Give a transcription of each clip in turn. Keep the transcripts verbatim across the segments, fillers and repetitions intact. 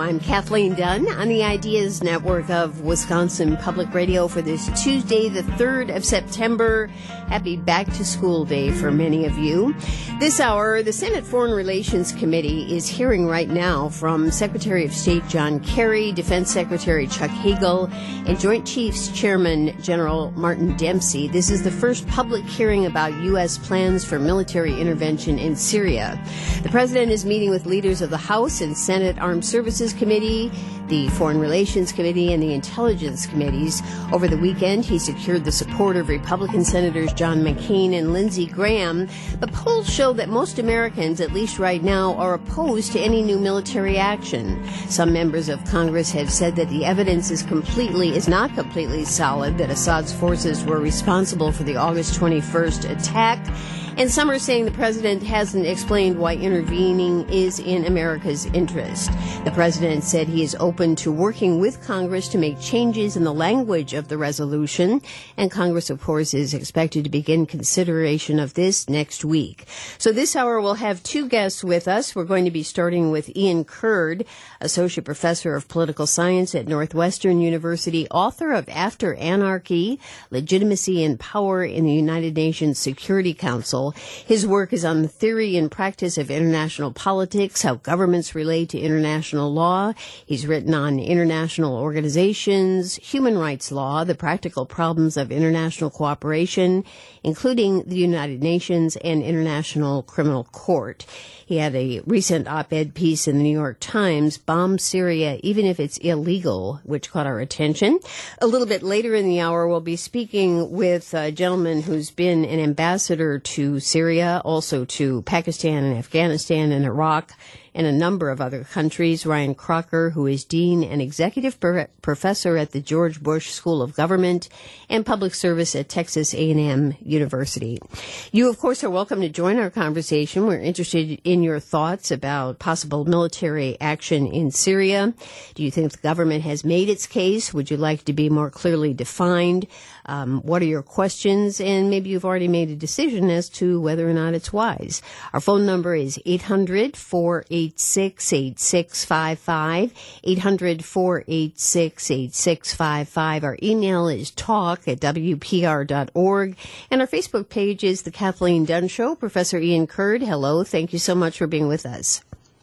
I'm Kathleen Dunn on the Ideas Network of Wisconsin Public Radio for this Tuesday, the third of September. Happy Back to School Day for many of you. This hour, the Senate Foreign Relations Committee is hearing right now from Secretary of State John Kerry, Defense Secretary Chuck Hagel, and Joint Chiefs Chairman General Martin Dempsey. This is the first public hearing about U S plans for military intervention in Syria. The President is meeting with leaders of the House and Senate Armed Services Committee, the Foreign Relations Committee, and the Intelligence Committees. Over the weekend, he secured the support of Republican Senators John McCain and Lindsey Graham. But polls show that most Americans, at least right now, are opposed to any new military action. Some members of Congress have said that the evidence is completely, is not completely solid, that Assad's forces were responsible for the August twenty-first attack. And some are saying the president hasn't explained why intervening is in America's interest. The president said he is open to working with Congress to make changes in the language of the resolution. And Congress, of course, is expected to begin consideration of this next week. So this hour we'll have two guests with us. We're going to be starting with Ian Kurd, Associate Professor of Political Science at Northwestern University, author of After Anarchy, Legitimacy and Power in the United Nations Security Council. His work is on the theory and practice of international politics, how governments relate to international law. He's written on international organizations, human rights law, the practical problems of international cooperation, including the United Nations and International Criminal Court. He had a recent op-ed piece in the New York Times, Bomb Syria, Even If It's Illegal, which caught our attention. A little bit later in the hour, we'll be speaking with a gentleman who's been an ambassador to Syria, also to Pakistan and Afghanistan and Iraq, and a number of other countries. Ryan Crocker, who is Dean and Executive Pro- Professor at the George Bush School of Government and Public Service at Texas A and M University. You, of course, are welcome to join our conversation. We're interested in your thoughts about possible military action in Syria. Do you think the government has made its case? Would you like to be more clearly defined? Um, what are your questions? And maybe you've already made a decision as to whether or not it's wise. Our phone number is eight hundred, four eight six, eight six five five, eight hundred, four eight six, eight six five five. Our email is talk at w p r dot org. And our Facebook page is The Kathleen Dunn Show. Professor Ian Kurd, hello. Thank you so much for being with us.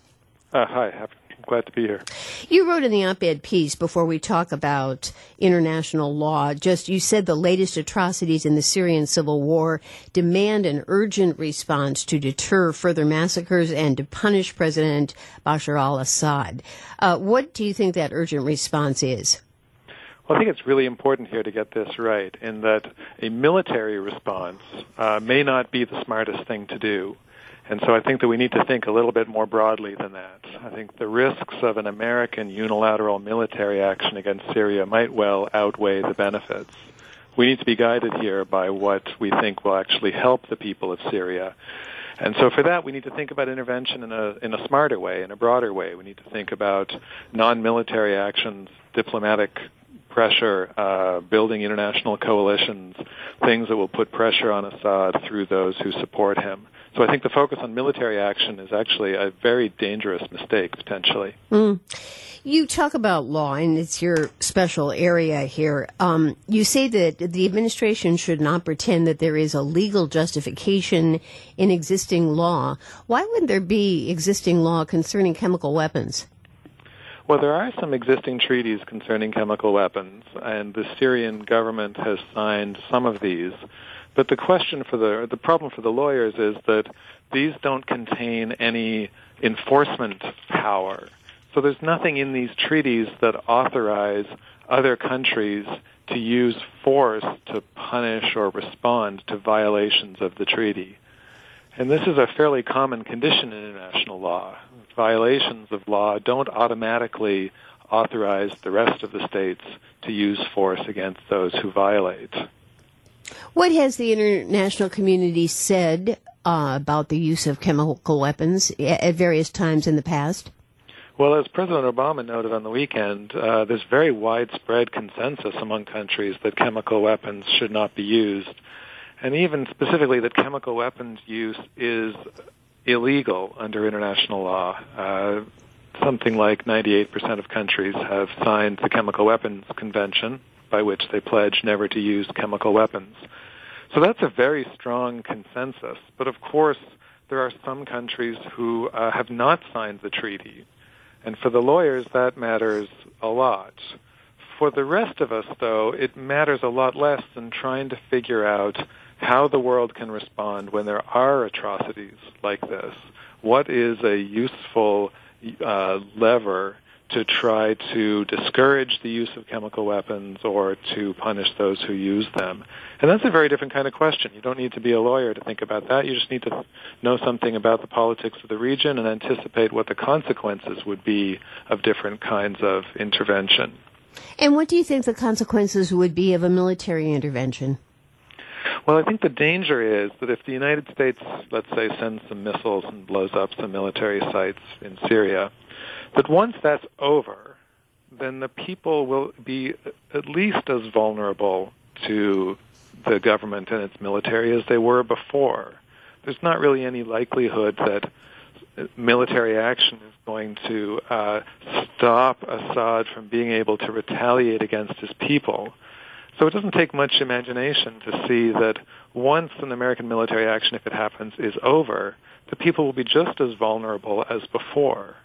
Uh, hi. Happy. Glad to be here. You wrote in the op-ed piece, before we talk about international law, just you said the latest atrocities in the Syrian civil war demand an urgent response to deter further massacres and to punish President Bashar al-Assad. Uh, what do you think that urgent response is? Well, I think it's really important here to get this right, in that a military response uh, may not be the smartest thing to do. And so I think that we need to think a little bit more broadly than that. I think the risks of an American unilateral military action against Syria might well outweigh the benefits. We need to be guided here by what we think will actually help the people of Syria. And so for that, we need to think about intervention in a in a smarter way, in a broader way. We need to think about non-military actions, diplomatic pressure, uh, building international coalitions, things that will put pressure on Assad through those who support him. So I think the focus on military action is actually a very dangerous mistake, potentially. Mm. You talk about law, and it's your special area here. Um, you say that the administration should not pretend that there is a legal justification in existing law. Why would there be existing law concerning chemical weapons? Well, there are some existing treaties concerning chemical weapons, and the Syrian government has signed some of these. But the question for the the problem for the lawyers is that these don't contain any enforcement power. So there's nothing in these treaties that authorize other countries to use force to punish or respond to violations of the treaty. And this is a fairly common condition in international law. Violations of law don't automatically authorize the rest of the states to use force against those who violate. What has the international community said uh, about the use of chemical weapons at various times in the past? Well, as President Obama noted on the weekend, uh, there's very widespread consensus among countries that chemical weapons should not be used, and even specifically that chemical weapons use is illegal under international law. Uh, something like ninety-eight percent of countries have signed the Chemical Weapons Convention, by which they pledge never to use chemical weapons. So that's a very strong consensus. But of course, there are some countries who uh, have not signed the treaty. And for the lawyers, that matters a lot. For the rest of us, though, it matters a lot less than trying to figure out how the world can respond when there are atrocities like this. What is a useful uh, lever to try to discourage the use of chemical weapons or to punish those who use them? And that's a very different kind of question. You don't need to be a lawyer to think about that. You just need to know something about the politics of the region and anticipate what the consequences would be of different kinds of intervention. And what do you think the consequences would be of a military intervention? Well, I think the danger is that if the United States, let's say, sends some missiles and blows up some military sites in Syria, that once that's over, then the people will be at least as vulnerable to the government and its military as they were before. There's not really any likelihood that military action is going to uh, stop Assad from being able to retaliate against his people. So it doesn't take much imagination to see that once an American military action, if it happens, is over, the people will be just as vulnerable as before.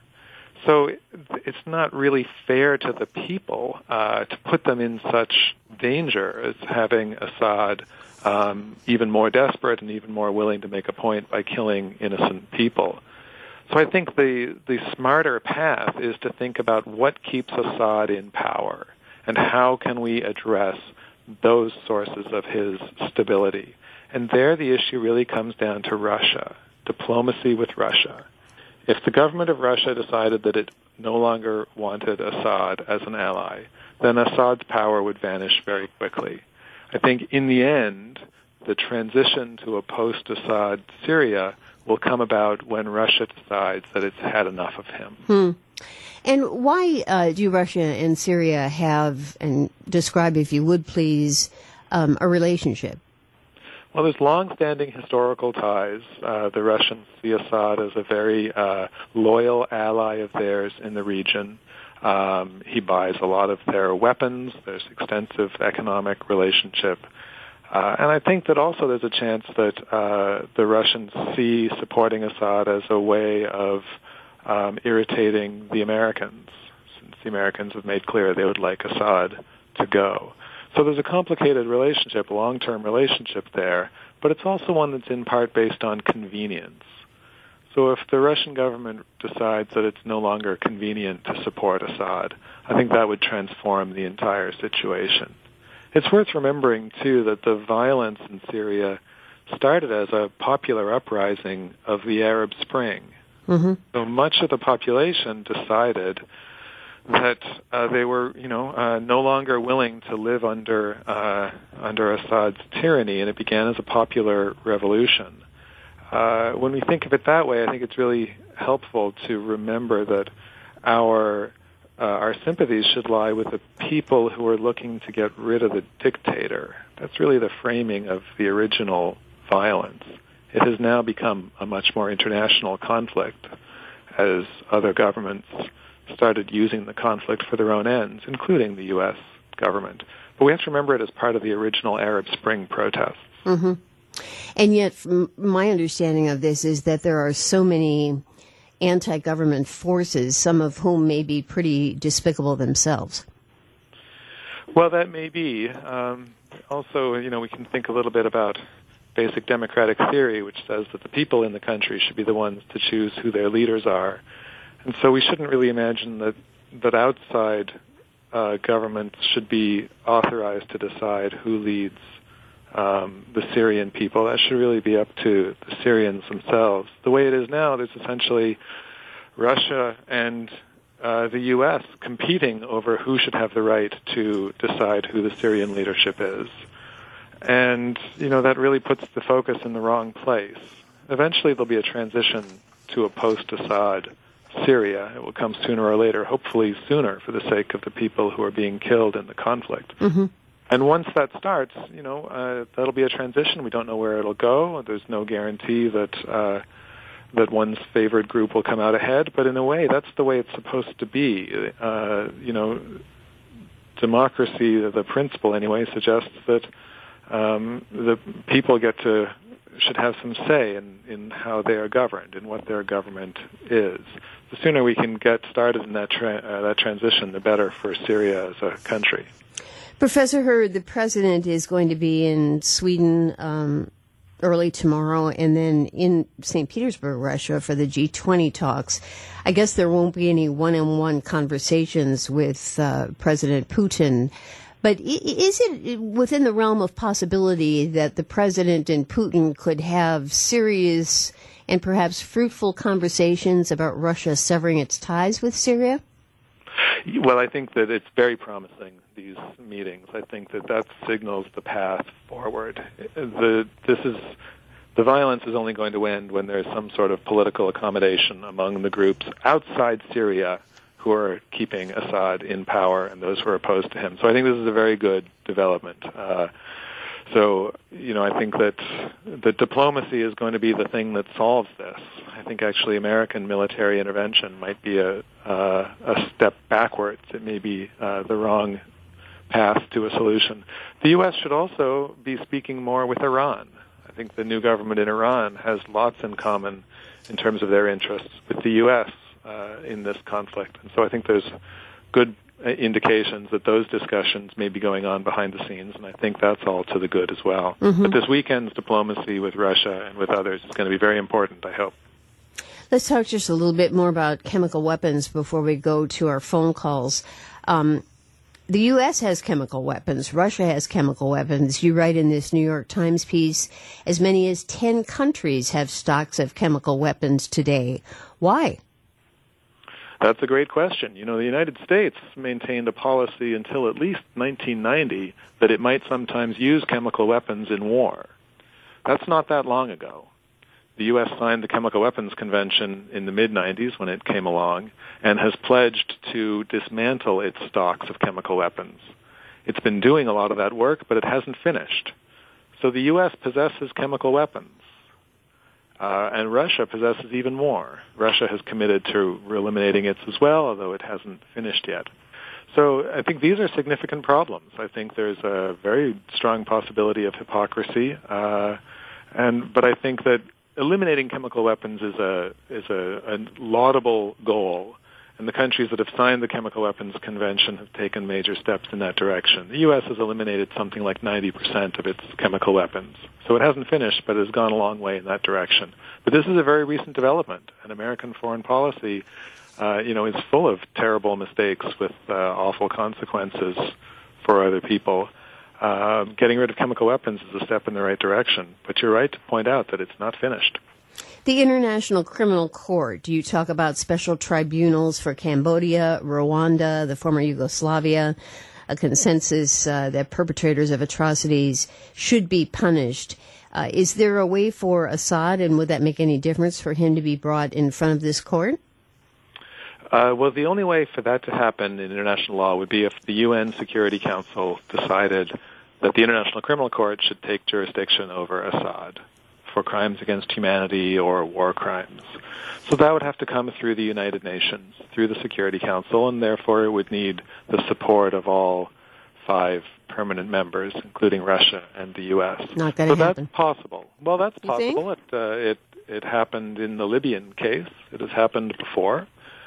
So it's not really fair to the people uh, to put them in such danger as having Assad um, even more desperate and even more willing to make a point by killing innocent people. So I think the, the smarter path is to think about what keeps Assad in power and how can we address those sources of his stability. And there the issue really comes down to Russia, diplomacy with Russia. If the government of Russia decided that it no longer wanted Assad as an ally, then Assad's power would vanish very quickly. I think in the end, the transition to a post-Assad Syria will come about when Russia decides that it's had enough of him. Hmm. And why uh, do Russia and Syria have, and describe, if you would please, um, a relationship? Well, there's long-standing historical ties. Uh, the Russians see Assad as a very uh, loyal ally of theirs in the region. Um, he buys a lot of their weapons. There's extensive economic relationship. Uh, and I think that also there's a chance that uh, the Russians see supporting Assad as a way of um, irritating the Americans, since the Americans have made clear they would like Assad to go. So there's a complicated relationship, a long-term relationship there, but it's also one that's in part based on convenience. So if the Russian government decides that it's no longer convenient to support Assad, I think that would transform the entire situation. It's worth remembering, too, that the violence in Syria started as a popular uprising of the Arab Spring. Mm-hmm. So much of the population decided that uh, they were, you know, uh, no longer willing to live under uh, under Assad's tyranny, and it began as a popular revolution. Uh, when we think of it that way, I think it's really helpful to remember that our uh, our sympathies should lie with the people who are looking to get rid of the dictator. That's really the framing of the original violence. It has now become a much more international conflict as other governments started using the conflict for their own ends, including the U S government. But we have to remember it as part of the original Arab Spring protests. Mm-hmm. And yet, from my understanding of this is that there are so many anti-government forces, some of whom may be pretty despicable themselves. Well, that may be. Um, also, you know, we can think a little bit about basic democratic theory, which says that the people in the country should be the ones to choose who their leaders are. And so we shouldn't really imagine that, that outside uh, governments should be authorized to decide who leads um, the Syrian people. That should really be up to the Syrians themselves. The way it is now, there's essentially Russia and uh, the U S competing over who should have the right to decide who the Syrian leadership is. And, you know, that really puts the focus in the wrong place. Eventually there'll be a transition to a post-Assad Syria. It will come sooner or later, hopefully sooner for the sake of the people who are being killed in the conflict. Mm-hmm. And once that starts, you know, uh, that'll be a transition. We don't know where it'll go. There's no guarantee that uh, that one's favored group will come out ahead, but in a way, that's the way it's supposed to be. Uh, you know, democracy, the principle anyway, suggests that um, the people get to should have some say in, in how they are governed and what their government is. The sooner we can get started in that tra- uh, that transition, the better for Syria as a country. Professor Hurd, the president is going to be in Sweden um, early tomorrow and then in Saint Petersburg, Russia, for the G twenty talks. I guess there won't be any one-on-one conversations with uh, President Putin. But is it within the realm of possibility that the president and Putin could have serious and perhaps fruitful conversations about Russia severing its ties with Syria? Well, I think that it's very promising, these meetings. I think that that signals the path forward. The, this is, the violence is only going to end when there's some sort of political accommodation among the groups outside Syria who are keeping Assad in power and those who are opposed to him. So I think this is a very good development. Uh, so, you know, I think that that diplomacy is going to be the thing that solves this. I think actually American military intervention might be a uh, a step backwards. It may be uh, the wrong path to a solution. The U S should also be speaking more with Iran. I think the new government in Iran has lots in common in terms of their interests with the U S Uh, in this conflict. And so I think there's good uh, indications that those discussions may be going on behind the scenes, and I think that's all to the good as well. Mm-hmm. But this weekend's diplomacy with Russia and with others is going to be very important, I hope. Let's talk just a little bit more about chemical weapons before we go to our phone calls. Um, the U S has chemical weapons. Russia has chemical weapons. You write in this New York Times piece, as many as ten countries have stocks of chemical weapons today. Why? That's a great question. You know, the United States maintained a policy until at least nineteen ninety that it might sometimes use chemical weapons in war. That's not that long ago. The U S signed the Chemical Weapons Convention in the mid nineties when it came along and has pledged to dismantle its stocks of chemical weapons. It's been doing a lot of that work, but it hasn't finished. So the U S possesses chemical weapons. Uh, and Russia possesses even more. Russia has committed to eliminating its as well, although it hasn't finished yet. So I think these are significant problems. I think there's a very strong possibility of hypocrisy, uh, and but I think that eliminating chemical weapons is a is a, a laudable goal. And the countries that have signed the Chemical Weapons Convention have taken major steps in that direction. The U S has eliminated something like ninety percent of its chemical weapons. So it hasn't finished, but it has gone a long way in that direction. But this is a very recent development, and American foreign policy, uh, you know, is full of terrible mistakes with uh, awful consequences for other people. Uh, getting rid of chemical weapons is a step in the right direction. But you're right to point out that it's not finished. The International Criminal Court, you talk about special tribunals for Cambodia, Rwanda, the former Yugoslavia, a consensus uh, that perpetrators of atrocities should be punished. Uh, is there a way for Assad, and would that make any difference for him to be brought in front of this court? Uh, well, the only way for that to happen in international law would be if the U N Security Council decided that the International Criminal Court should take jurisdiction over Assad for crimes against humanity or war crimes. So that would have to come through the United Nations, through the Security Council, and therefore it would need the support of all five permanent members, including Russia and the U S. Not going to so happen. That's possible. Well, that's you possible. It, uh, it it happened in the Libyan case. It has happened before.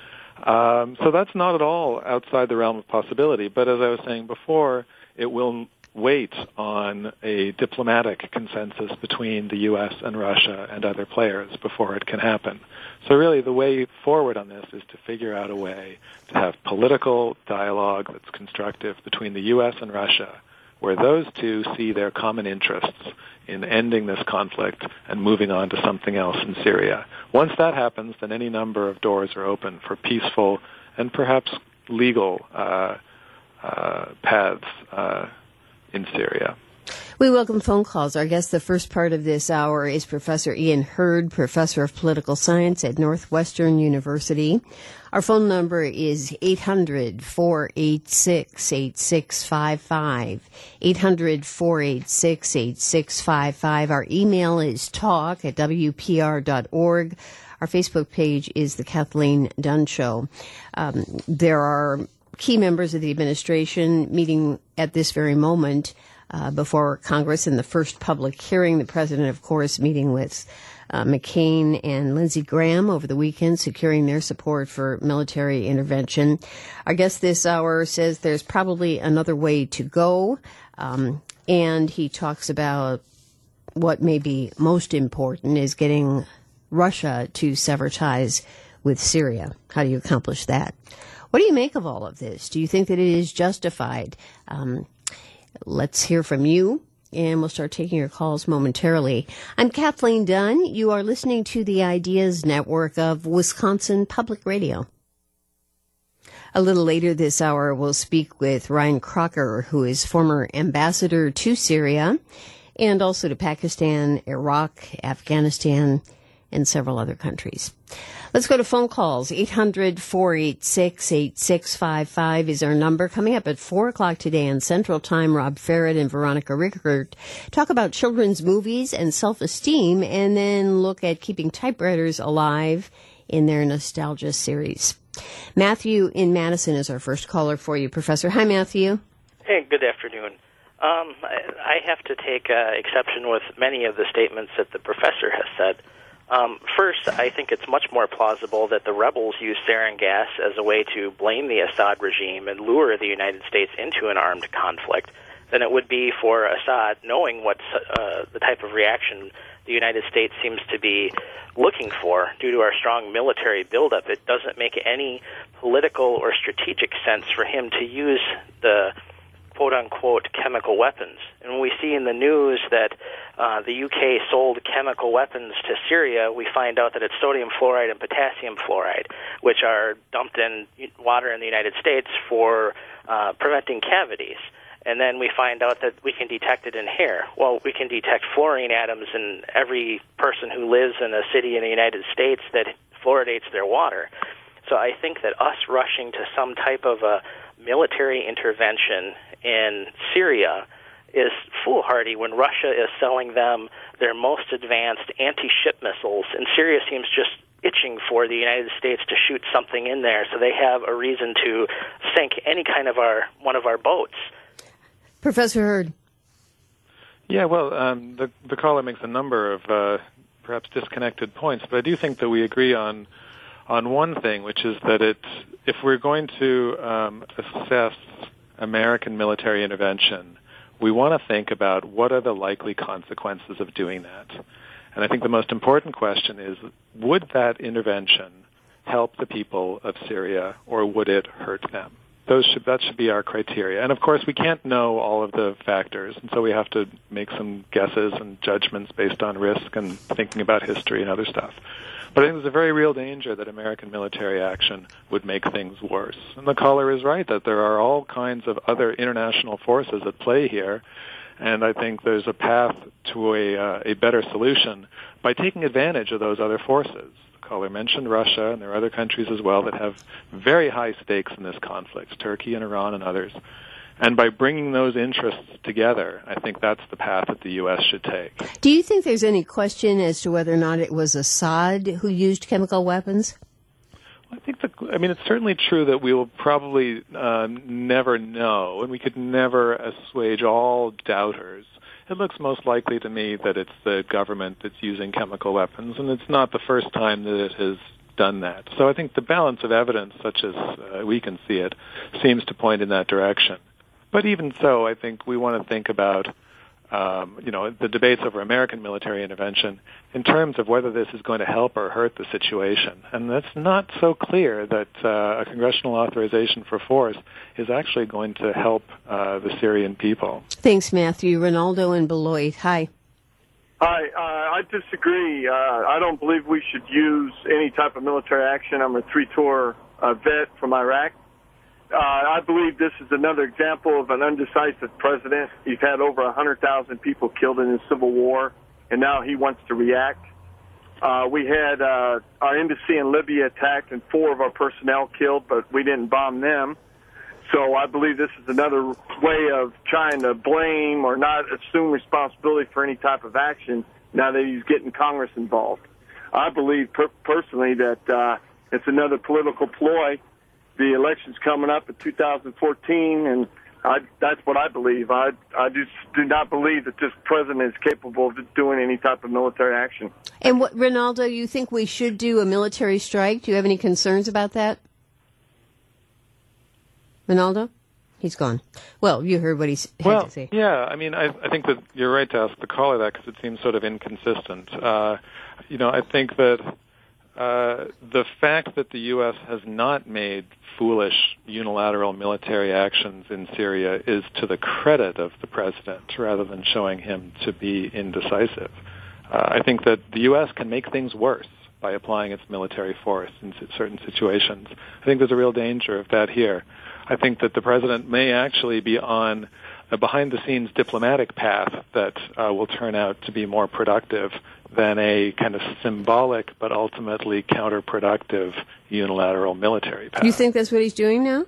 Um, so that's not at all outside the realm of possibility. But as I was saying before, it will wait on a diplomatic consensus between the U S and Russia and other players before it can happen. So really the way forward on this is to figure out a way to have political dialogue that's constructive between the U S and Russia, where those two see their common interests in ending this conflict and moving on to something else in Syria. Once that happens, then any number of doors are open for peaceful and perhaps legal uh, uh, paths uh, in Syria. We welcome phone calls. Our guest the first part of this hour is Professor Ian Hurd, Professor of Political Science at Northwestern University. Our phone number is eight hundred, four eight six, eight six five five, eight hundred, four eight six, eight six five five. Our email is talk at W P R dot org. Our Facebook page is The Kathleen Dunn Show. Um, there are key members of the administration meeting at this very moment uh, before Congress in the first public hearing. The president, of course, meeting with uh, McCain and Lindsey Graham over the weekend, securing their support for military intervention. Our guest this hour says there's probably another way to go, um, and he talks about what may be most important is getting Russia to sever ties with Syria. How do you accomplish that? What do you make of all of this? Do you think that it is justified? Um, let's hear from you, and we'll start taking your calls momentarily. I'm Kathleen Dunn. You are listening to the Ideas Network of Wisconsin Public Radio. A little later this hour, we'll speak with Ryan Crocker, who is former ambassador to Syria and also to Pakistan, Iraq, Afghanistan, and several other countries. Let's go to phone calls. eight hundred, four eight six, eight six five five is our number. Coming up at four o'clock today on Central Time, Rob Farrett and Veronica Rickert talk about children's movies and self-esteem, and then look at keeping typewriters alive in their nostalgia series. Matthew in Madison is our first caller for you, Professor. Hi, Matthew. Hey, good afternoon. Um, I, I have to take uh, exception with many of the statements that the professor has said. Um, first, I think it's much more plausible that the rebels use sarin gas as a way to blame the Assad regime and lure the United States into an armed conflict than it would be for Assad, knowing what uh, the type of reaction the United States seems to be looking for due to our strong military buildup. It doesn't make any political or strategic sense for him to use the quote-unquote chemical weapons. And when we see in the news that uh, the U K sold chemical weapons to Syria, we find out that it's sodium fluoride and potassium fluoride, which are dumped in water in the United States for uh, preventing cavities. And then we find out that we can detect it in hair. Well, we can detect fluorine atoms in every person who lives in a city in the United States that fluoridates their water. So I think that us rushing to some type of a military intervention in Syria is foolhardy when Russia is selling them their most advanced anti-ship missiles, and Syria seems just itching for the United States to shoot something in there so they have a reason to sink any kind of our one of our boats. Professor Hurd. Yeah, well, um, the, the caller makes a number of uh, perhaps disconnected points, but I do think that we agree on on one thing, which is that it's, if we're going to um, assess American military intervention, we want to think about what are the likely consequences of doing that. And I think the most important question is, would that intervention help the people of Syria, or would it hurt them? Those should, that should be our criteria. And, of course, we can't know all of the factors, and so we have to make some guesses and judgments based on risk and thinking about history and other stuff. But I think there's a very real danger that American military action would make things worse. And the caller is right that there are all kinds of other international forces at play here, and I think there's a path to a, uh, a better solution by taking advantage of those other forces. The caller mentioned Russia, and there are other countries as well that have very high stakes in this conflict, Turkey and Iran and others. And by bringing those interests together, I think that's the path that the U S should take. Do you think there's any question as to whether or not it was Assad who used chemical weapons? I think that, I mean, it's certainly true that we will probably uh, never know, and we could never assuage all doubters. It looks most likely to me that it's the government that's using chemical weapons, and it's not the first time that it has done that. So I think the balance of evidence, such as uh, we can see it, seems to point in that direction. But even so, I think we want to think about, um, you know, the debates over American military intervention in terms of whether this is going to help or hurt the situation. And that's not so clear that uh, a congressional authorization for force is actually going to help uh, the Syrian people. Thanks, Matthew. Ronaldo in Beloit. Hi. Hi. Uh, I disagree. Uh, I don't believe we should use any type of military action. I'm a three-tour uh, vet from Iraq. Uh, I believe this is another example of an undecisive president. He's had over one hundred thousand people killed in the civil war, and now he wants to react. Uh, we had uh, our embassy in Libya attacked and four of our personnel killed, but we didn't bomb them. So I believe this is another way of trying to blame or not assume responsibility for any type of action now that he's getting Congress involved. I believe per- personally that uh, it's another political ploy. The election's coming up in two thousand fourteen, and I, that's what I believe. I I just do not believe that this president is capable of doing any type of military action. And what, Ronaldo, you think we should do a military strike? Do you have any concerns about that? Ronaldo? He's gone. Well, you heard what he had well, to say. Yeah, I mean, I, I think that you're right to ask the caller that because it seems sort of inconsistent. Uh, you know, I think that uh, the fact that the U S has not made foolish unilateral military actions in Syria is to the credit of the president rather than showing him to be indecisive. Uh, I think that the U S can make things worse by applying its military force in certain situations. I think there's a real danger of that here. I think that the president may actually be on a behind-the-scenes diplomatic path that uh, will turn out to be more productive than a kind of symbolic but ultimately counterproductive unilateral military path. You think that's what he's doing now?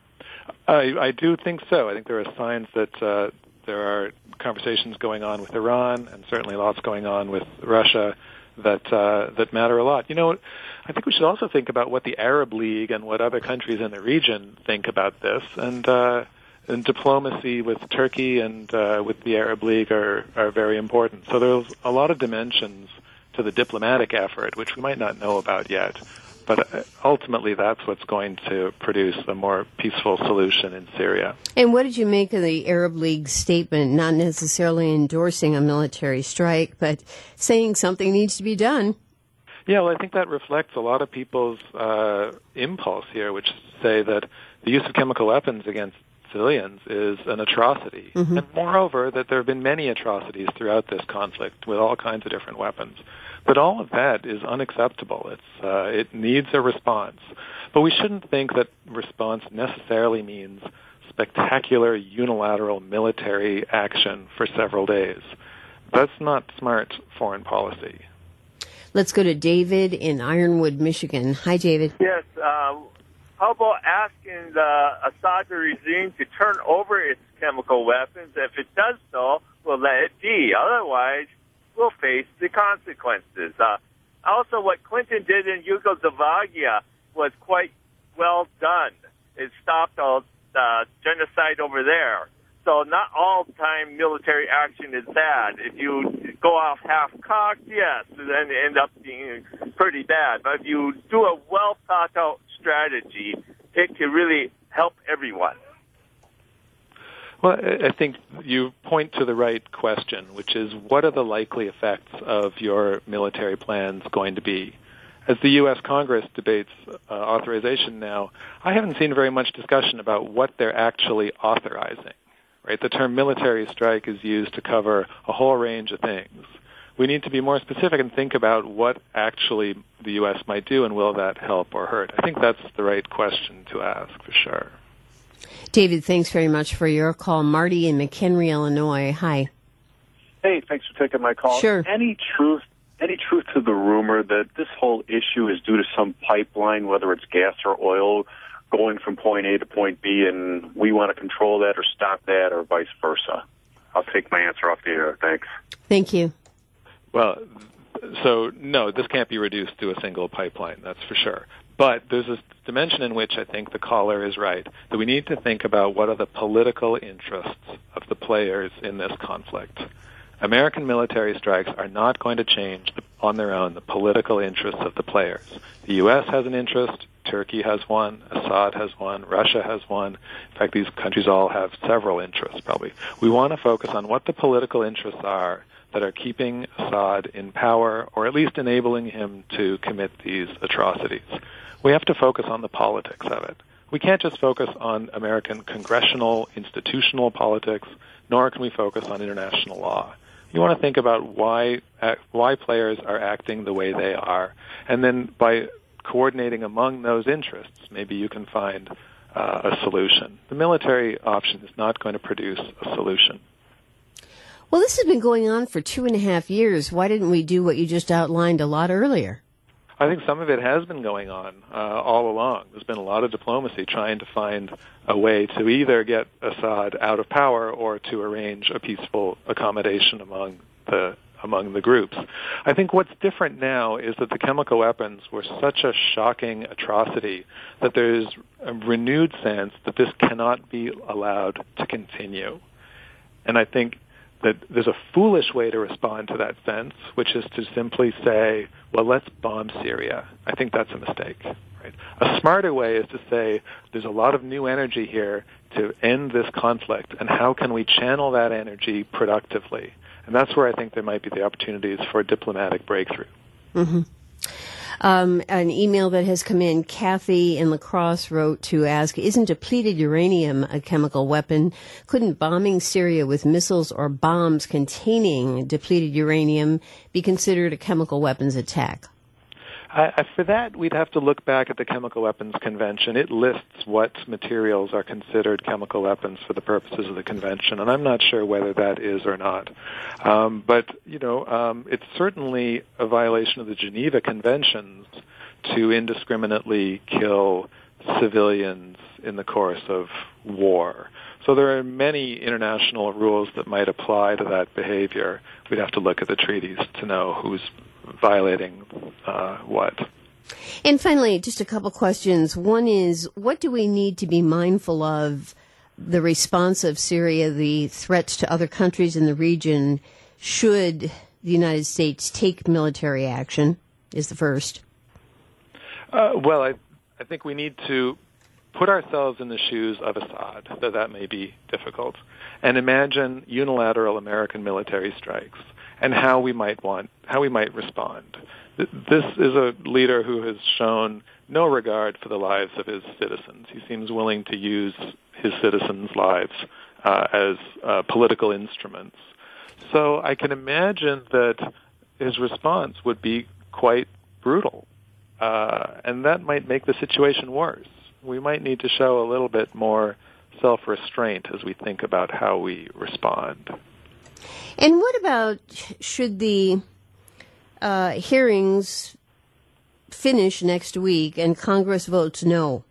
I, I do think so. I think there are signs that uh, there are conversations going on with Iran and certainly lots going on with Russia that uh, that matter a lot. You know, I think we should also think about what the Arab League and what other countries in the region think about this. And, uh, and diplomacy with Turkey and uh, with the Arab League are, are very important. So there's a lot of dimensions to the diplomatic effort, which we might not know about yet. But ultimately, that's what's going to produce a more peaceful solution in Syria. And what did you make of the Arab League's statement, not necessarily endorsing a military strike, but saying something needs to be done? Yeah, well, I think that reflects a lot of people's uh, impulse here, which say that the use of chemical weapons against civilians is an atrocity. Mm-hmm. And moreover, that there have been many atrocities throughout this conflict with all kinds of different weapons. But all of that is unacceptable. It's uh, it needs a response. But we shouldn't think that response necessarily means spectacular unilateral military action for several days. That's not smart foreign policy. Let's go to David in Ironwood, Michigan. Hi, David. Yes. Uh, how about asking the Assad regime to turn over its chemical weapons? If it does so, we'll let it be. Otherwise, we'll face the consequences. Uh, also, what Clinton did in Yugoslavia was quite well done. It stopped all uh, genocide over there. So not all time military action is bad. If you go off half-cocked, yes, then it ends up being pretty bad. But if you do a well-thought-out strategy, it can really help everyone. Well, I think you point to the right question, which is what are the likely effects of your military plans going to be? As the U S Congress debates uh, authorization now, I haven't seen very much discussion about what they're actually authorizing. Right? The term military strike is used to cover a whole range of things. We need to be more specific and think about what actually the U S might do, and will that help or hurt? I think that's the right question to ask for sure. David, thanks very much for your call. Marty in McHenry, Illinois. Hi. Hey, thanks for taking my call. Sure. Any truth, any truth to the rumor that this whole issue is due to some pipeline, whether it's gas or oil, going from point A to point B, and we want to control that or stop that or vice versa? I'll take my answer off the air. Thanks. Thank you. Well, so no, this can't be reduced to a single pipeline, that's for sure. But there's a dimension in which I think the caller is right, that we need to think about what are the political interests of the players in this conflict. American military strikes are not going to change on their own the political interests of the players. The U S has an interest, Turkey has one, Assad has one, Russia has one. In fact, these countries all have several interests, probably. We want to focus on what the political interests are that are keeping Assad in power, or at least enabling him to commit these atrocities. We have to focus on the politics of it. We can't just focus on American congressional, institutional politics, nor can we focus on international law. You want to think about why why players are acting the way they are, and then by coordinating among those interests, maybe you can find uh, a solution. The military option is not going to produce a solution. Well, this has been going on for two and a half years. Why didn't we do what you just outlined a lot earlier? I think some of it has been going on uh, all along. There's been a lot of diplomacy trying to find a way to either get Assad out of power or to arrange a peaceful accommodation among the among the groups. I think what's different now is that the chemical weapons were such a shocking atrocity that there's a renewed sense that this cannot be allowed to continue. And I think that there's a foolish way to respond to that sense, which is to simply say, well, let's bomb Syria. I think that's a mistake. Right? A smarter way is to say, there's a lot of new energy here to end this conflict, and how can we channel that energy productively? And that's where I think there might be the opportunities for diplomatic breakthrough. Mm-hmm. Um, an email that has come in, Kathy in La Crosse wrote to ask, isn't depleted uranium a chemical weapon? Couldn't bombing Syria with missiles or bombs containing depleted uranium be considered a chemical weapons attack? I, for that, we'd have to look back at the Chemical Weapons Convention. It lists what materials are considered chemical weapons for the purposes of the convention, and I'm not sure whether that is or not. Um, but, you know, um, it's certainly a violation of the Geneva Conventions to indiscriminately kill civilians in the course of war. So there are many international rules that might apply to that behavior. We'd have to look at the treaties to know who's violating uh, what. And finally, just a couple questions. One is, what do we need to be mindful of the response of Syria, the threats to other countries in the region, should the United States take military action, is the first. Uh, well, I, I think we need to put ourselves in the shoes of Assad, though that may be difficult, and imagine unilateral American military strikes and how we might want, how we might respond. This is a leader who has shown no regard for the lives of his citizens. He seems willing to use his citizens' lives uh, as uh, political instruments. So I can imagine that his response would be quite brutal, uh, and that might make the situation worse. We might need to show a little bit more self-restraint as we think about how we respond. And what about, should the uh, hearings finish next week and Congress votes no?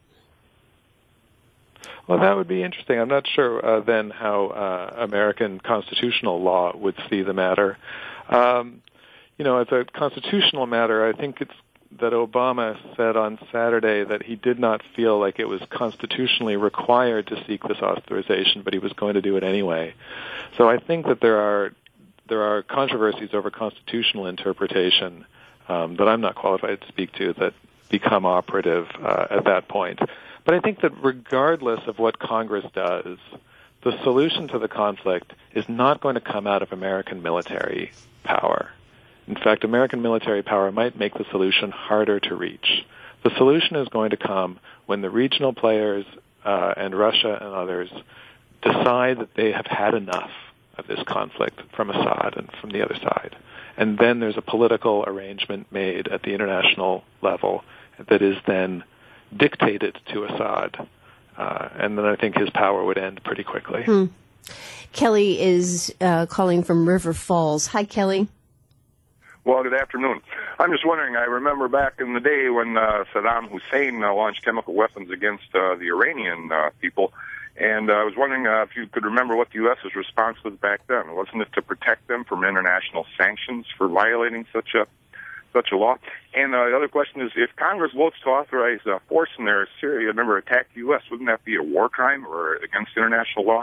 Well, that would be interesting. I'm not sure uh, then how uh, American constitutional law would see the matter. Um, you know, as a constitutional matter, I think it's that Obama said on Saturday that he did not feel like it was constitutionally required to seek this authorization, but he was going to do it anyway. So I think that there are there are controversies over constitutional interpretation um, that I'm not qualified to speak to that become operative uh, at that point. But I think that regardless of what Congress does, the solution to the conflict is not going to come out of American military power. In fact, American military power might make the solution harder to reach. The solution is going to come when the regional players uh, and Russia and others decide that they have had enough of this conflict from Assad and from the other side. And then there's a political arrangement made at the international level that is then dictated to Assad. Uh, and then I think his power would end pretty quickly. Hmm. Kelly is uh, calling from River Falls. Hi, Kelly. Well, good afternoon. I'm just wondering, I remember back in the day when uh, Saddam Hussein uh, launched chemical weapons against uh, the Iranian uh, people, and uh, I was wondering uh, if you could remember what the U S's response was back then. Wasn't it to protect them from international sanctions for violating such a such a law? And uh, the other question is, if Congress votes to authorize uh, force in there, Syria, remember, attack the U S, wouldn't that be a war crime or against international law?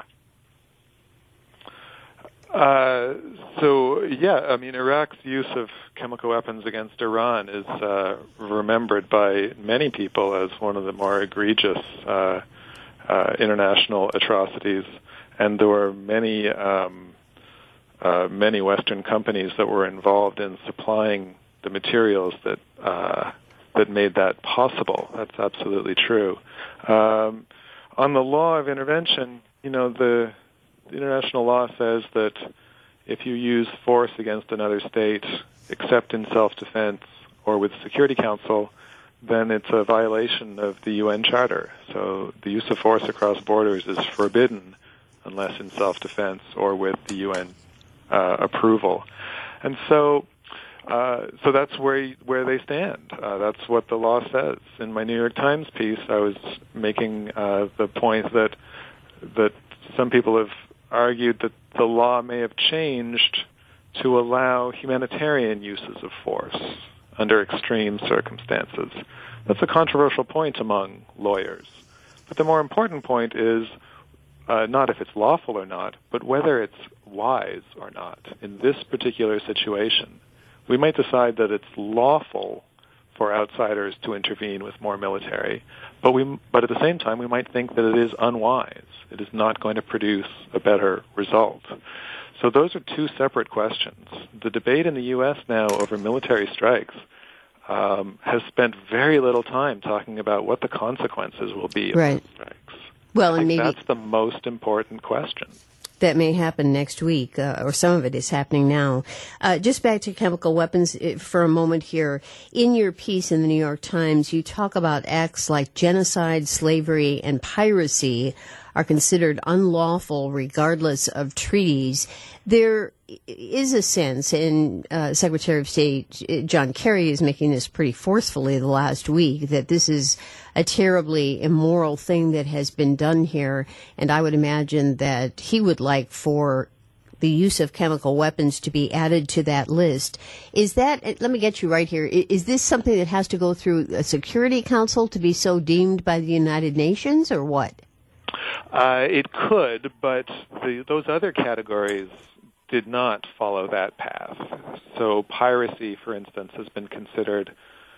Uh, so, yeah, I mean, Iraq's use of chemical weapons against Iran is uh, remembered by many people as one of the more egregious uh, uh, international atrocities. And there were many, um, uh, many Western companies that were involved in supplying the materials that uh, that made that possible. That's absolutely true. Um, on the law of intervention, you know, the The international law says that if you use force against another state, except in self-defense or with the Security Council, then it's a violation of the U N Charter. So the use of force across borders is forbidden unless in self-defense or with the U N uh, approval. And so uh, so that's where where they stand. Uh, that's what the law says. In my New York Times piece, I was making uh, the point that that some people have argued that the law may have changed to allow humanitarian uses of force under extreme circumstances. That's a controversial point among lawyers. But the more important point is uh, not if it's lawful or not, but whether it's wise or not. In this particular situation, we might decide that it's lawful for outsiders to intervene with more military, but we, but at the same time, we might think that it is unwise. It is not going to produce a better result. So those are two separate questions. The debate in the U S now over military strikes um, has spent very little time talking about what the consequences will be of right. those strikes. Well, I and think maybe that's the most important question. That may happen next week, uh, or some of it is happening now. Uh, just back to chemical weapons for a moment here. In your piece in the New York Times, you talk about acts like genocide, slavery, and piracy are considered unlawful regardless of treaties. There is a sense, and uh, Secretary of State John Kerry is making this pretty forcefully the last week, that this is a terribly immoral thing that has been done here, and I would imagine that he would like for the use of chemical weapons to be added to that list. Is that, let me get you right here, is this something that has to go through a Security Council to be so deemed by the United Nations, or what? Uh, it could, but the, those other categories did not follow that path. So piracy, for instance, has been considered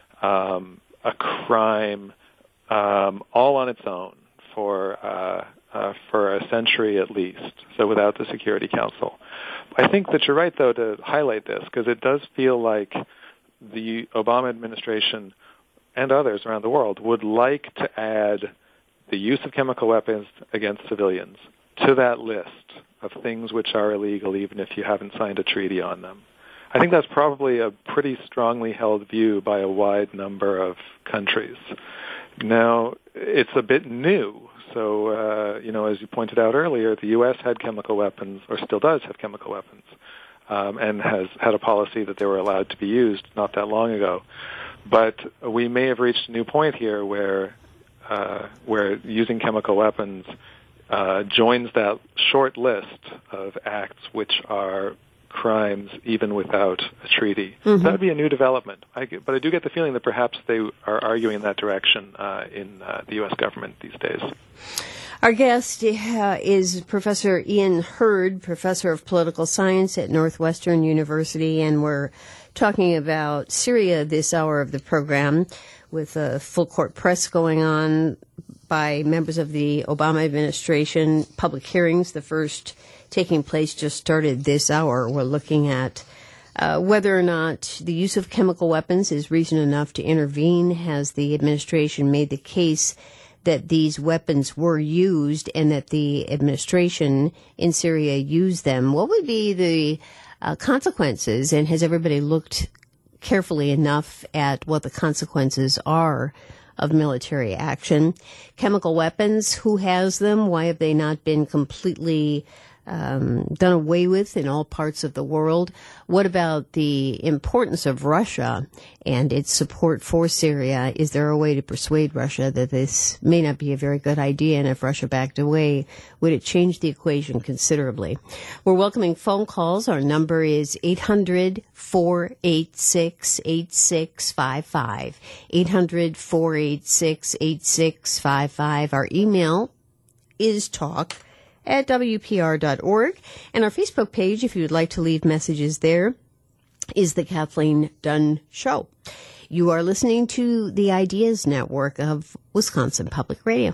um, a crime um, all on its own for uh, uh, for a century at least, so without the Security Council. I think that you're right, though, to highlight this, because it does feel like the Obama administration and others around the world would like to add the use of chemical weapons against civilians to that list of things which are illegal even if you haven't signed a treaty on them. I think that's probably a pretty strongly held view by a wide number of countries. Now, it's a bit new. So, uh, you know, as you pointed out earlier, the U S had chemical weapons, or still does have chemical weapons, um, and has had a policy that they were allowed to be used not that long ago. But we may have reached a new point here where uh, where using chemical weapons uh, joins that short list of acts which are crimes even without a treaty. Mm-hmm. That would be a new development. I, but I do get the feeling that perhaps they are arguing in that direction uh, in uh, the U S government these days. Our guest uh, is Professor Ian Hurd, Professor of Political Science at Northwestern University, and we're talking about Syria this hour of the program with a full court press going on by members of the Obama administration. Public hearings, the first taking place, just started this hour. We're looking at uh, whether or not the use of chemical weapons is reason enough to intervene. Has the administration made the case that these weapons were used and that the administration in Syria used them? What would be the uh, consequences, and has everybody looked carefully enough at what the consequences are of military action? Chemical weapons, who has them? Why have they not been completely um, done away with in all parts of the world? What about the importance of Russia and its support for Syria? Is there a way to persuade Russia that this may not be a very good idea, and if Russia backed away, would it change the equation considerably? We're welcoming phone calls. Our number is eight hundred, four eight six, eight six five five, eight hundred, four eight six, eight six five five. Our email is talk at W P R dot org. And our Facebook page, if you would like to leave messages there, is The Kathleen Dunn Show. You are listening to the Ideas Network of Wisconsin Public Radio.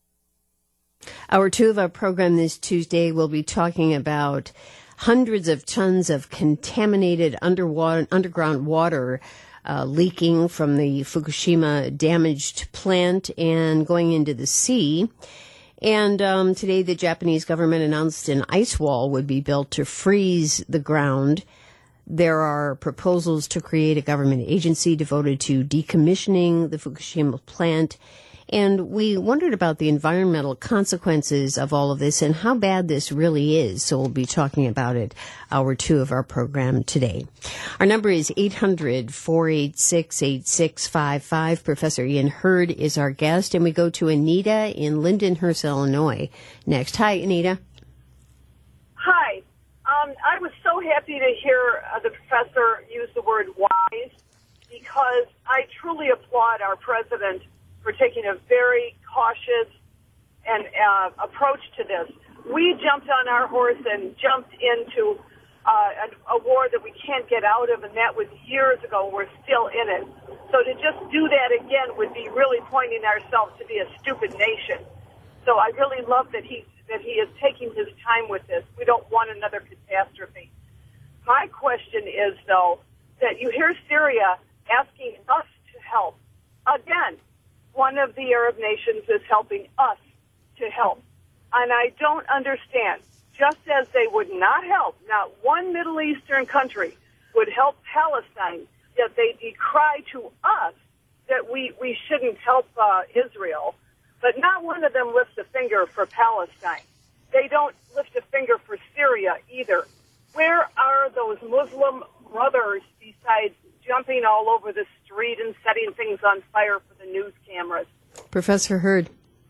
Hour two of our program this Tuesday will be talking about hundreds of tons of contaminated underwater, underground water uh, leaking from the Fukushima damaged plant and going into the sea. And um, today the Japanese government announced an ice wall would be built to freeze the ground. There are proposals to create a government agency devoted to decommissioning the Fukushima plant. And we wondered about the environmental consequences of all of this and how bad this really is. So we'll be talking about it hour two of our program today. Our number is eight hundred, four eight six, eight six five five. Professor Ian Hurd is our guest, and we go to Anita in Lindenhurst, Illinois next. Hi, Anita. Hi. Um, I was so happy to hear uh, the professor use the word wise, because I truly applaud our president for taking a very cautious and uh, approach to this. We jumped on our horse and jumped into uh, a, a war that we can't get out of, and that was years ago. We're still in it. So to just do that again would be really pointing ourselves to be a stupid nation. So I really love that he that he is taking his time with this. We don't want another catastrophe. My question is, though, that you hear Syria asking us to help. Again, one of the Arab nations is helping us to help. And I don't understand, just as they would not help, not one Middle Eastern country would help Palestine, yet they decry to us that we, we shouldn't help uh, Israel. But not one of them lifts a finger for Palestine. They don't lift a finger for Syria either. Where are those Muslim brothers besides jumping all over the street and setting things on fire for the news cameras? Professor Hurd.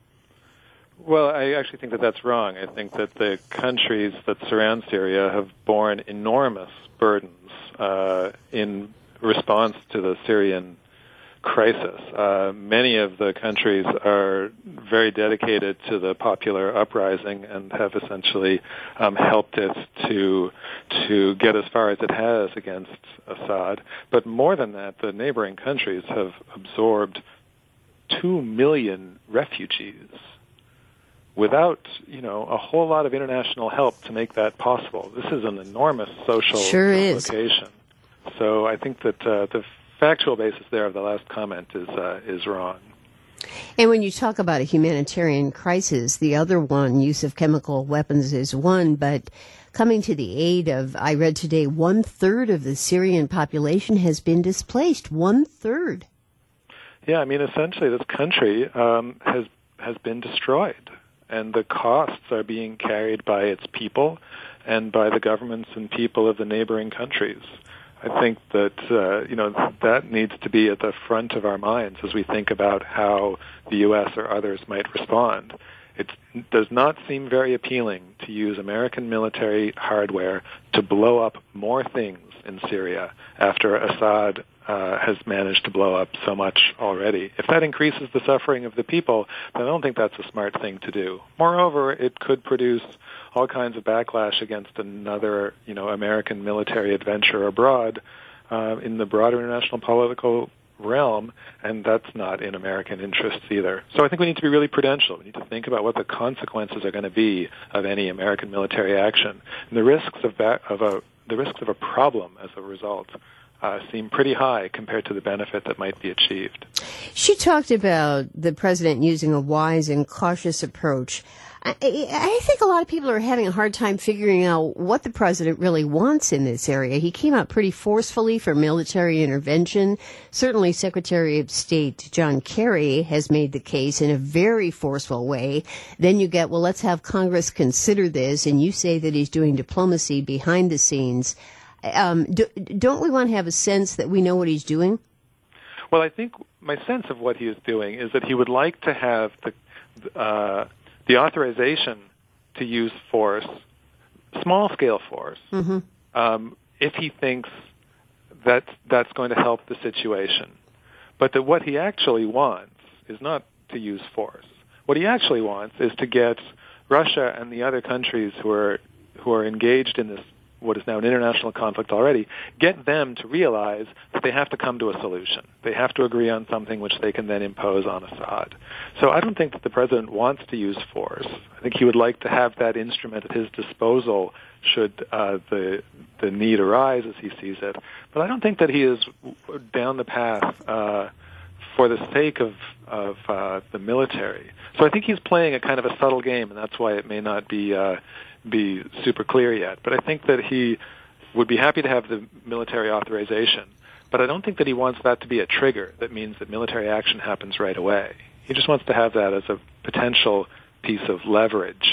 Well, I actually think that that's wrong. I think that the countries that surround Syria have borne enormous burdens uh, in response to the Syrian crisis. Uh, many of the countries are very dedicated to the popular uprising and have essentially um, helped it to to get as far as it has against Assad. But more than that, the neighboring countries have absorbed two million refugees without, you know, a whole lot of international help to make that possible. This is an enormous social sure implication. Is. So I think that uh, the factual basis there of the last comment is uh, is wrong. And when you talk about a humanitarian crisis, the other one, use of chemical weapons, is one, but coming to the aid of, I read today, one-third of the Syrian population has been displaced. One-third. Yeah, I mean, essentially this country um, has has been destroyed, and the costs are being carried by its people and by the governments and people of the neighboring countries. I think that, uh, you know, that needs to be at the front of our minds as we think about how the U S or others might respond. It does not seem very appealing to use American military hardware to blow up more things in Syria after Assad uh, has managed to blow up so much already. If that increases the suffering of the people, then I don't think that's a smart thing to do. Moreover, it could produce all kinds of backlash against another, you know, American military adventure abroad uh, in the broader international political realm, and that's not in American interests either. So I think we need to be really prudential. We need to think about what the consequences are going to be of any American military action, and the risks of that, of a the risks of a problem as a result uh, seem pretty high compared to the benefit that might be achieved. She talked about the president using a wise and cautious approach. I, I think a lot of people are having a hard time figuring out what the president really wants in this area. He came out pretty forcefully for military intervention. Certainly Secretary of State John Kerry has made the case in a very forceful way. Then you get, well, let's have Congress consider this, and you say that he's doing diplomacy behind the scenes. Um, do, don't we want to have a sense that we know what he's doing? Well, I think my sense of what he is doing is that he would like to have the uh, the authorization to use force, small-scale force, mm-hmm. um, if he thinks that that's going to help the situation. But that what he actually wants is not to use force. What he actually wants is to get Russia and the other countries who are who are engaged in this, what is now an international conflict already, get them to realize that they have to come to a solution. They have to agree on something which they can then impose on Assad. So I don't think that the president wants to use force. I think he would like to have that instrument at his disposal should uh, the the need arise as he sees it. But I don't think that he is down the path uh, for the sake of, of uh, the military. So I think he's playing a kind of a subtle game, and that's why it may not be uh, be super clear yet. But I think that he would be happy to have the military authorization. But I don't think that he wants that to be a trigger that means that military action happens right away. He just wants to have that as a potential piece of leverage.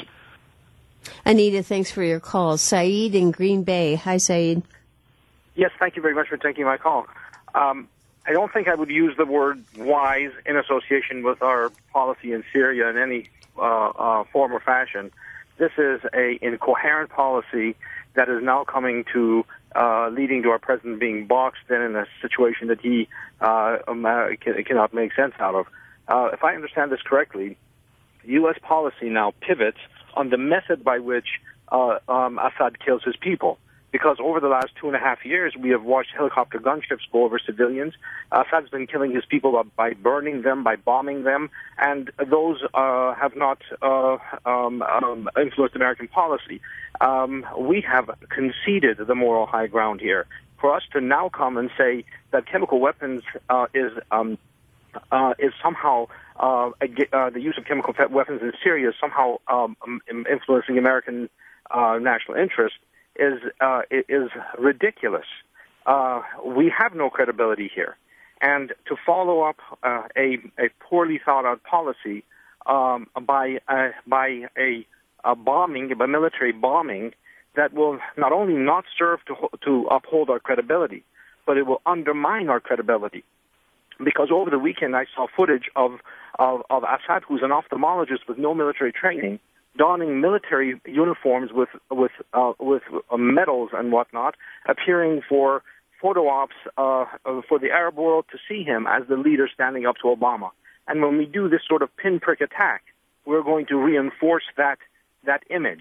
Anita, thanks for your call. Saeed in Green Bay. Hi, Saeed. Yes, thank you very much for taking my call. Um, I don't think I would use the word wise in association with our policy in Syria in any uh, uh, form or fashion. This is a incoherent policy that is now coming to uh, leading to our president being boxed in, in a situation that he uh, um, uh, can, cannot make sense out of. Uh, if I understand this correctly, U S policy now pivots on the method by which uh, um, Assad kills his people. Because over the last two and a half years, we have watched helicopter gunships go over civilians. Assad's been killing his people by burning them, by bombing them, and those uh, have not uh, um, um, influenced American policy. Um, we have conceded the moral high ground here. For us to now come and say that chemical weapons uh, is um, uh, is somehow uh, uh, the use of chemical weapons in Syria is somehow um, influencing American uh, national interest is uh, is ridiculous. Uh, we have no credibility here, and to follow up uh, a a poorly thought out policy um, by uh, by a, a bombing, by military bombing, that will not only not serve to to uphold our credibility, but it will undermine our credibility. Because over the weekend I saw footage of of, of Assad, who's an ophthalmologist with no military training, donning military uniforms with with uh, with medals and whatnot, appearing for photo ops uh, for the Arab world to see him as the leader standing up to Obama. And when we do this sort of pinprick attack, we're going to reinforce that that image.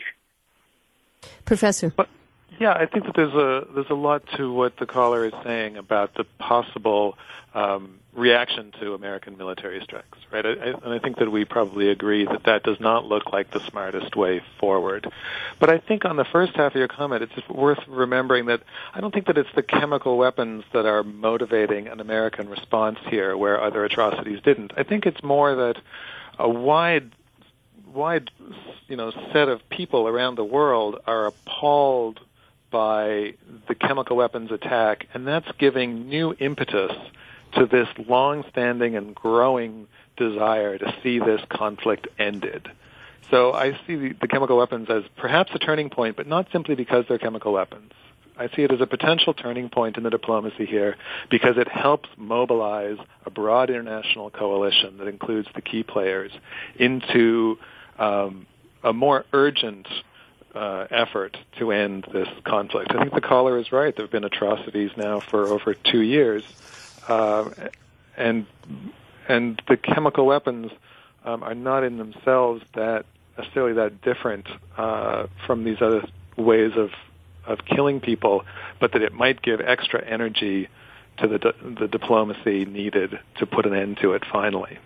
Professor. But, yeah, I think that there's a there's a lot to what the caller is saying about the possible um, reaction to American military strikes, right? I, I, and I think that we probably agree that that does not look like the smartest way forward. But I think on the first half of your comment, it's just worth remembering that I don't think that it's the chemical weapons that are motivating an American response here where other atrocities didn't. I think it's more that a wide wide you know set of people around the world are appalled by the chemical weapons attack, and that's giving new impetus to this long-standing and growing desire to see this conflict ended. So I see the, the chemical weapons as perhaps a turning point, but not simply because they're chemical weapons. I see it as a potential turning point in the diplomacy here because it helps mobilize a broad international coalition that includes the key players into um, a more urgent Uh, effort to end this conflict. I think the caller is right. There have been atrocities now for over two years, uh, and and the chemical weapons um, are not in themselves that necessarily that different uh, from these other ways of of killing people, but that it might give extra energy to the di- the diplomacy needed to put an end to it finally.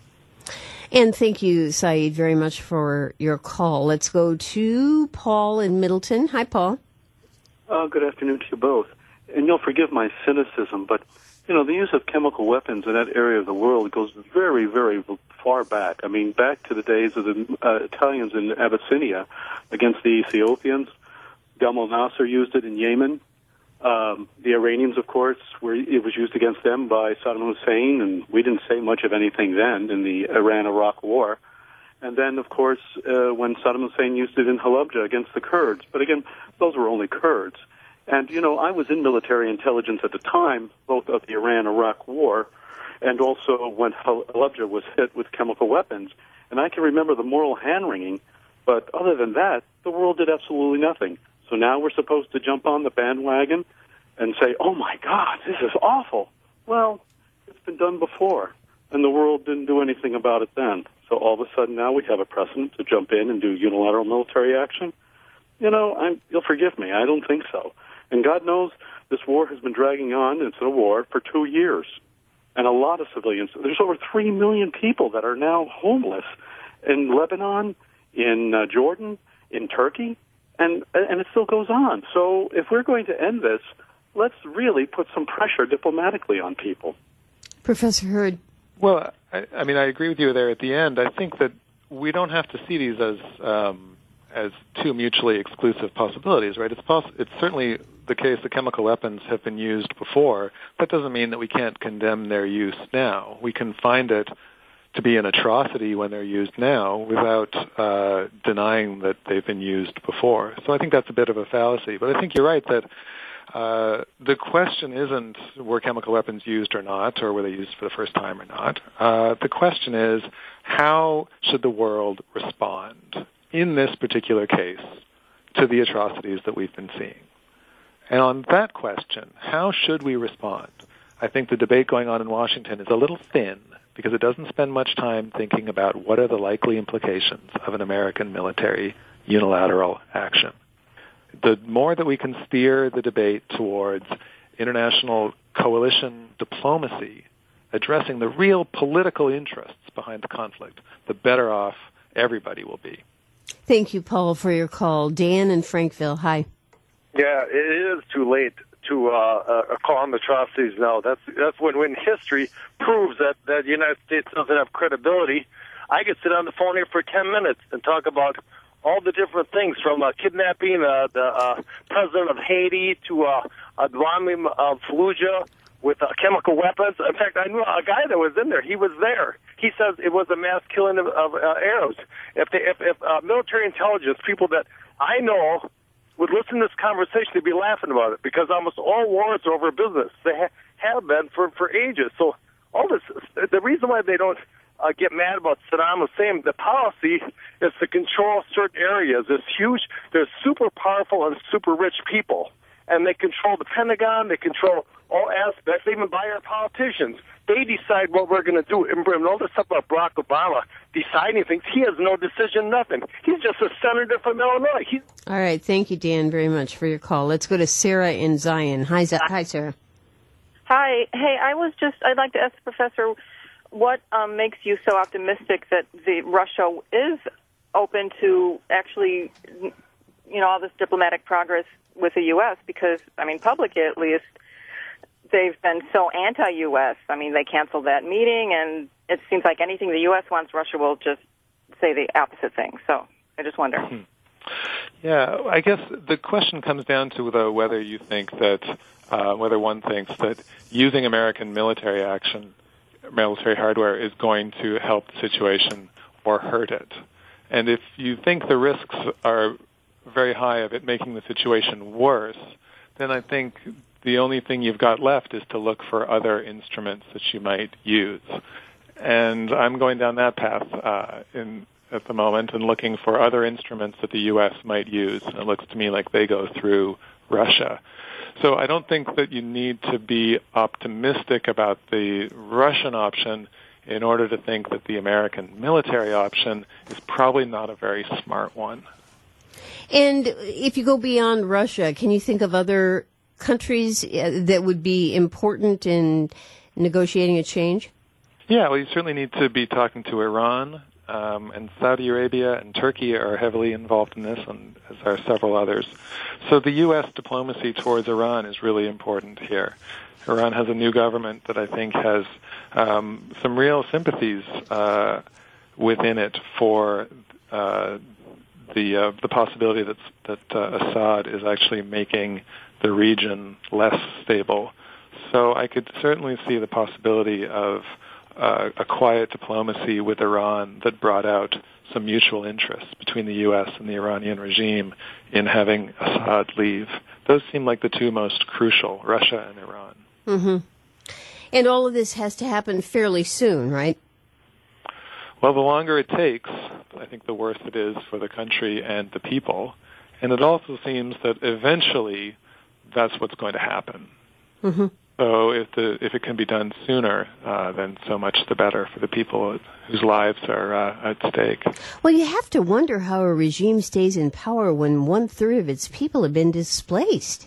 And thank you, Saeed, very much for your call. Let's go to Paul in Middleton. Hi, Paul. Uh, good afternoon to you both. And you'll forgive my cynicism, but, you know, the use of chemical weapons in that area of the world goes very, very far back. I mean, back to the days of the uh, Italians in Abyssinia against the Ethiopians. Gamal Nasser used it in Yemen. Um, the Iranians, of course, were, it was used against them by Saddam Hussein, and we didn't say much of anything then in the Iran-Iraq war. And then, of course, uh, when Saddam Hussein used it in Halabja against the Kurds. But again, those were only Kurds. And, you know, I was in military intelligence at the time, both of the Iran-Iraq war and also when Halabja was hit with chemical weapons. And I can remember the moral hand-wringing, but other than that, the world did absolutely nothing. So now we're supposed to jump on the bandwagon and say, oh, my God, this is awful. Well, it's been done before, and the world didn't do anything about it then. So all of a sudden now we have a precedent to jump in and do unilateral military action. You know, I'm, you'll forgive me, I don't think so. And God knows this war has been dragging on, it's a war, for two years. And a lot of civilians, there's over three million people that are now homeless in Lebanon, in uh, Jordan, in Turkey. And and it still goes on. So if we're going to end this, let's really put some pressure diplomatically on people. Professor Hurd. Well, I, I mean, I agree with you there at the end. I think that we don't have to see these as um, as two mutually exclusive possibilities, right? It's poss- it's certainly the case that chemical weapons have been used before. That doesn't mean that we can't condemn their use now. We can find it to be an atrocity when they're used now without uh, denying that they've been used before. So I think that's a bit of a fallacy. But I think you're right that uh, the question isn't were chemical weapons used or not, or were they used for the first time or not. Uh, the question is how should the world respond in this particular case to the atrocities that we've been seeing. And on that question, how should we respond? I think the debate going on in Washington is a little thin because it doesn't spend much time thinking about what are the likely implications of an American military unilateral action. The more that we can steer the debate towards international coalition diplomacy, addressing the real political interests behind the conflict, the better off everybody will be. Thank you, Paul, for your call. Dan in Frankville, hi. Yeah, it is too late to uh, uh, call on atrocities now. That's that's when, when history proves that, that the United States doesn't have credibility. I could sit on the phone here for ten minutes and talk about all the different things, from uh, kidnapping uh, the uh, president of Haiti to uh, Adwami uh, Fallujah with uh, chemical weapons. In fact, I knew a guy that was in there. He was there. He says it was a mass killing of, of uh, Arabs. If, they, if, if uh, military intelligence, people that I know would listen to this conversation, they'd be laughing about it, because almost all wars are over business. They ha- have been for, for ages. So all this, the reason why they don't uh, get mad about Saddam Hussein, the policy is to control certain areas. It's huge. There's super powerful and super rich people, and they control the Pentagon. They control all aspects. They even buy our politicians. They decide what we're going to do. And all this stuff about Barack Obama deciding things, he has no decision, nothing. He's just a senator from Illinois. He's- All right. Thank you, Dan, very much for your call. Let's go to Sarah in Zion. Hi, Z- Hi Sarah. Hi. Hey, I was just, I'd like to ask the professor, what um, makes you so optimistic that the Russia is open to actually, you know, all this diplomatic progress with the U S? Because, I mean, publicly at least, they've been so anti-U S. I mean, they canceled that meeting, and it seems like anything the U S wants, Russia will just say the opposite thing. So I just wonder. Hmm. Yeah, I guess the question comes down to, though, whether you think that, uh, whether one thinks that using American military action, military hardware, is going to help the situation or hurt it. And if you think the risks are very high of it making the situation worse, then I think the only thing you've got left is to look for other instruments that you might use. And I'm going down that path uh, in, at the moment and looking for other instruments that the U S might use. And it looks to me like they go through Russia. So I don't think that you need to be optimistic about the Russian option in order to think that the American military option is probably not a very smart one. And if you go beyond Russia, can you think of other countries that would be important in negotiating a change? Yeah, well, you certainly need to be talking to Iran, um, and Saudi Arabia and Turkey are heavily involved in this, and as are several others. So the U S diplomacy towards Iran is really important here. Iran has a new government that I think has um, some real sympathies uh, within it for uh, the uh, the possibility that that uh, Assad is actually making the region less stable. So I could certainly see the possibility of uh, a quiet diplomacy with Iran that brought out some mutual interests between the U S and the Iranian regime in having Assad leave. Those seem like the two most crucial, Russia and Iran. Mm-hmm. And all of this has to happen fairly soon, right? Well, the longer it takes, I think the worse it is for the country and the people. And it also seems that eventually that's what's going to happen. Mm-hmm. So if the if it can be done sooner, uh, then so much the better for the people whose lives are uh, at stake. Well, you have to wonder how a regime stays in power when one-third of its people have been displaced.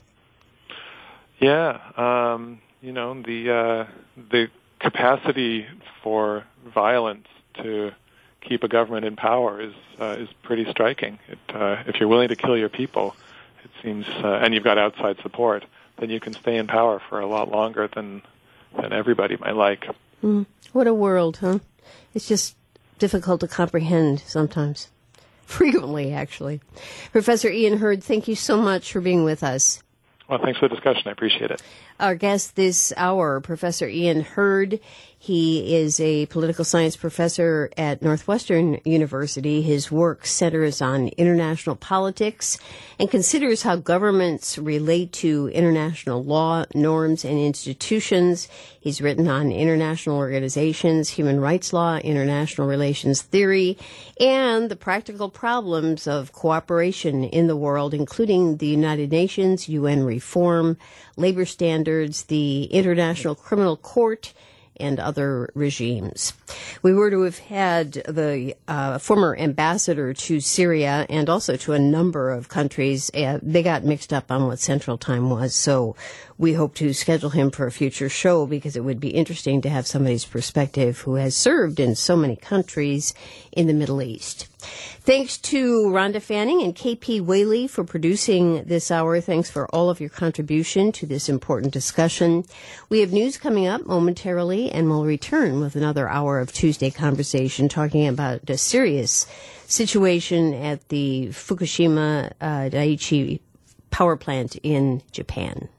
Yeah, um, you know, the uh, the capacity for violence to keep a government in power is uh, is pretty striking. It, uh, if you're willing to kill your people, it seems, uh, and you've got outside support, then you can stay in power for a lot longer than than everybody might like. Mm. What a world, huh? It's just difficult to comprehend sometimes. Frequently, actually. Professor Ian Hurd, thank you so much for being with us. Well, thanks for the discussion. I appreciate it. Our guest this hour, Professor Ian Hurd. He is a political science professor at Northwestern University. His work centers on international politics and considers how governments relate to international law, norms, and institutions. He's written on international organizations, human rights law, international relations theory, and the practical problems of cooperation in the world, including the United Nations, U N reform, labor standards, the International Criminal Court, and other regimes. We were to have had the uh, former ambassador to Syria and also to a number of countries. Uh, they got mixed up on what Central Time was, so we hope to schedule him for a future show because it would be interesting to have somebody's perspective who has served in so many countries in the Middle East. Thanks to Rhonda Fanning and K P Whaley for producing this hour. Thanks for all of your contribution to this important discussion. We have news coming up momentarily, and we'll return with another hour of Tuesday Conversation talking about a serious situation at the Fukushima uh, Daiichi power plant in Japan.